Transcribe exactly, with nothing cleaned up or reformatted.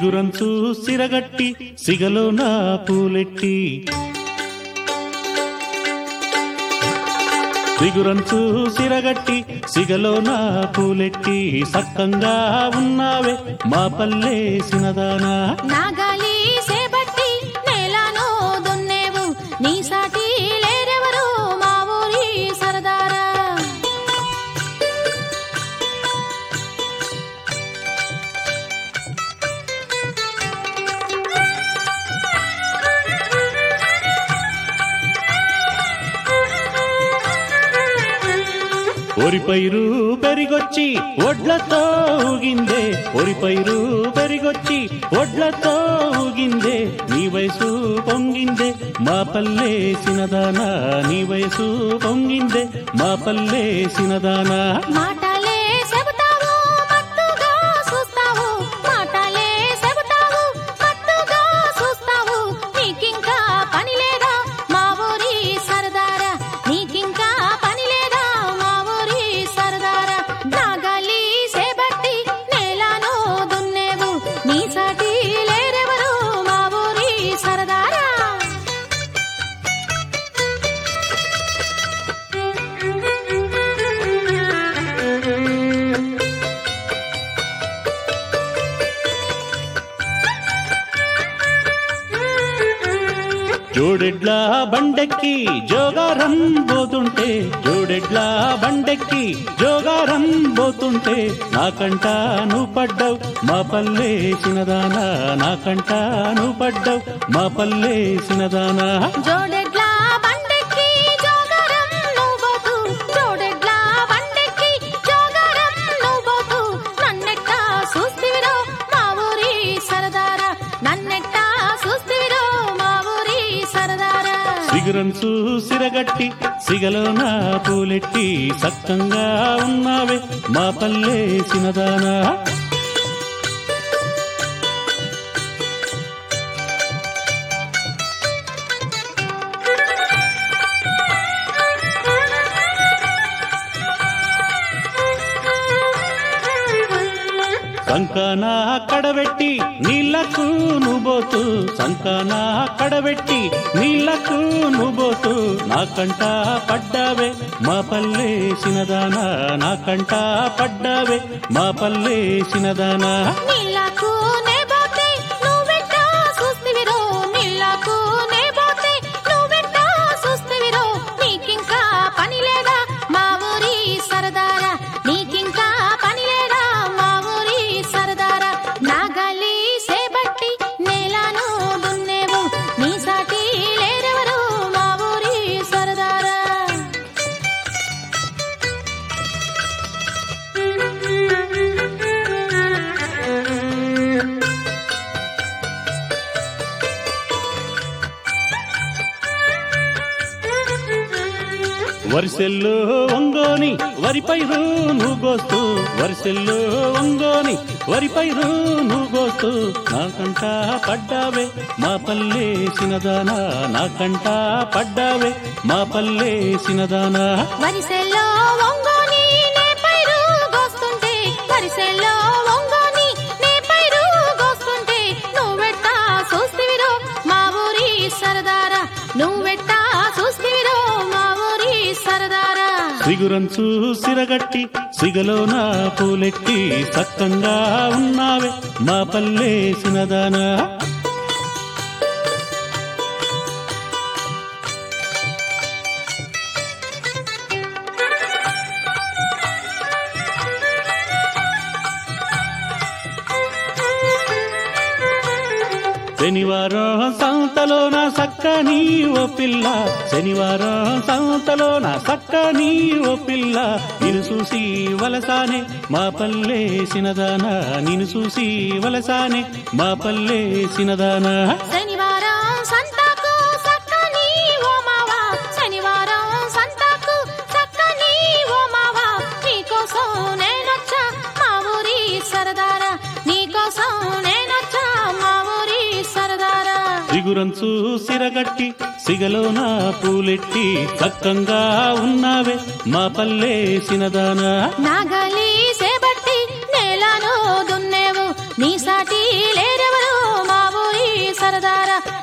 సిగురంచు సిరగట్టి సిగలో నా పూలెట్టి సిగురంచు సిరగట్టి సిగలో నా పూలెట్టి సక్కంగా ఉన్నావే మా పల్లె సినదానా నాగాలి సేబట్టి నేలను దున్నేవు నీ సాటి లేరెవరు మా ఊరి సరదారా ఒరి పైరు పెరిగొచ్చి ఒడ్లతో ఊగిందే ఒరి పైరు పెరిగొచ్చి ఒడ్లతో ఊగిందే నీ వయసు పొంగిందే మా పల్లె సినదానా నీ వయసు పొంగిందే మా పల్లె సినదానా మాటలే చెబుతావు మత్తుగా చూస్తావు మాటలే చెబుతావు మత్తుగా చూస్తావు నీకింకా పని లేదా మా ఊరి సరదారా నీకింకా పని లేదా మా ఊరి సరదారా నాగాలి సేబట్టి నేలను దున్నేవు నీ సాటి లేరెవరు మా ఊరి సరదారా జోడెడ్ల బండెక్కి జోగారం పోతుంటే జోడెడ్ల బండెక్కి జోగారం పోతుంటే నాకంట నువ్వు పడ్డావు మా పల్లె సినదానా నాకంట నువ్వు పడ్డావు మా పల్లె సినదానా జోడెడ్ల బండెక్కి జోగారం నువ్వోతు జోడెడ్ల బండెక్కి జోగారం నువ్వోతు నన్నెట్టా చూస్తివిరో మా ఊరి సరదారా నన్నెట్టా చూస్తివిరో మా ఊరి సరదారా సిగురంచు సిరగట్టి సిగలో నా పూలెట్టి సక్కంగా ఉన్నావే మా పల్లె సినదానా సంకానా కడబెట్టి నీళ్లకు నువ్వోతు సంకానా కడబెట్టి నీళ్లకు నువ్వోతు నాకంట పడ్డావే మా పల్లె సినదానా నాకంట పడ్డావే మా పల్లె సినదానా నీళ్ళకు నేబోతే నువ్వెట్టా చూస్తివిరో నీళ్ళకు నేబోతే నువ్వెట్టా చూస్తివిరో నీకింకా పని లేదా మా ఊరి సరదారా నీకింకా పని లేదా మా ఊరి సరదారా నాగాలి సేబట్టి నేలను దున్నేవు నీ సాటి లేరెవరు మా ఊరి సరదారా వరిసెల్లో వంగోని వరి పైరు నువ్వు గోస్తూ వరిసెల్లో వంగోని వరి పైరు నువ్వు గోస్తూ నాకంట పడ్డావే మా పల్లె సినదానా నాకంట పడ్డావే మా పల్లె సినదానా వరిసెల్లో వంగోని నే పైరు గోస్తుంటే వరిసెల్లో వంగోని నే పైరు గోస్తుంటే నువ్వెట్టా చూస్తివిరో మా ఊరి సరదారా నువ్వెట్టా చూస్తివిరో మా ఊరి సరదారా సిగురంచు సిరగట్టి సిగలో నా పూలెట్టి సక్కంగా ఉన్నావే మా పల్లె సినదానా శనివారం సంతలో నా సక్కని ఓ పిల్ల శనివారం సంతలో నా సక్కని ఓ పిల్ల నిన్ను చూసి వలసానే మా పల్లె సినదానా నిన్ను చూసి వలసానే మా పల్లె సినదానా శనివారం సంతాకు సక్కని ఓ మావా శనివారం సంతాకు సక్కని ఓ మావా నీకోసం నేనొచ్చా మా ఊరి సరదారా నీకోసం నేనొచ్చా మా ఊరి సరదారా సిగురంచు సిరగట్టి సిగలో నా పూలెట్టి సక్కంగా ఉన్నావే మా పల్లె సినదానా నాగాలి సేబట్టి నేలను దున్నేవు నీ సాటి లేరెవరు సరదారా